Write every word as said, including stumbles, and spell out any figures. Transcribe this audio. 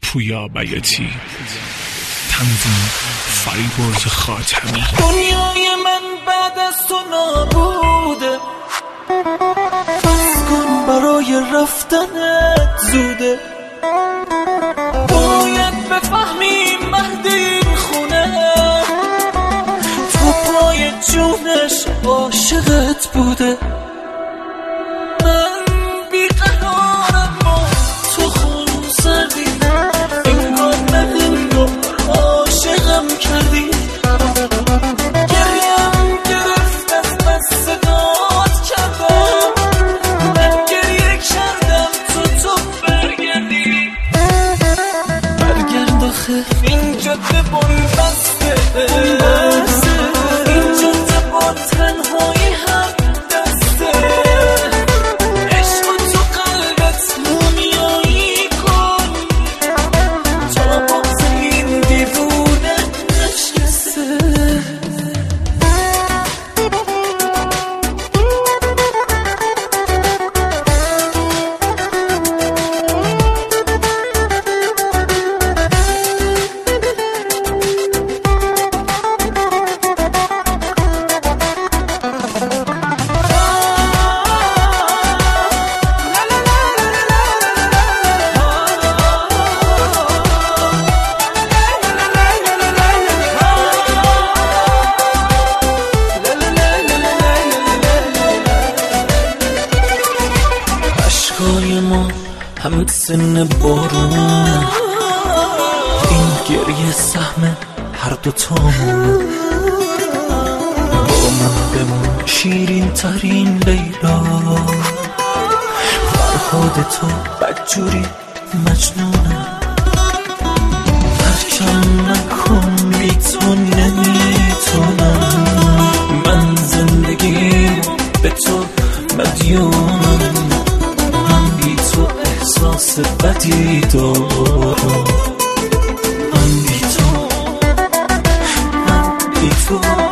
پویا بیاتی، تنظیم فریبرز خاتمی. دنیای من بعد از تو نابوده، بس کن برای رفتنت زوده. باید بفهمی مهد این خونه تا پای جونش عاشقت بوده. من بیقرارم و تو خون سردی، انگار نه انگار عاشقم کردی. گریم گرفت از بس صدات کردم، من گریه کردم تو تو برگردی. برگرد آخه این جاده بنبسته، این جاده با تنهایی هم دسته. عشق تو قلبت مومیایی کن تا باز این دیوونه نشکسته. اشکای ما همه سن بارون، این گریه سهم هر دوتامون. با من بمون شیرین ترین لیلا، فرهاد تو بدجوری مجنونه. ترکم نکن بی تو نمیتونم، من زندگی به تو مدیونم. احساس بدی دارم، من بی تو، من بی تو